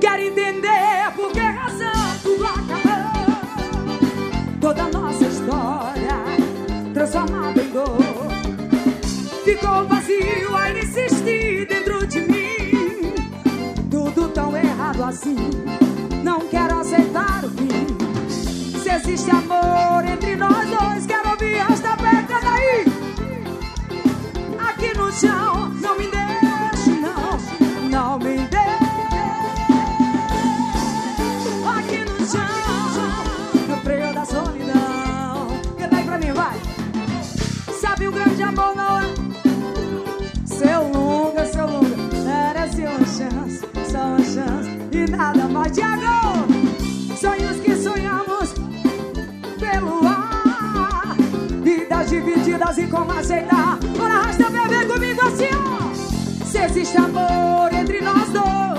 Quero entender por que razão tudo acabou. Toda nossa história transformada em dor. Ficou vazio, ainda insistir dentro de mim. Tudo tão errado assim, não quero aceitar o fim. Se existe amor entre nós dois, quero ouvir esta pedra daí. Aqui no chão, não me deixe, não, não me deixe. Aqui no chão, no frio da solidão. Canta aí pra mim, vai. Sabe, o grande amor não é seu longa, merece uma chance, só uma chance e nada mais. Tiago, sonhos que sonhamos pelo ar, vidas divididas e como aceitar. Bora, arrasta, bebê, comigo assim, ó. Se existe amor entre nós dois,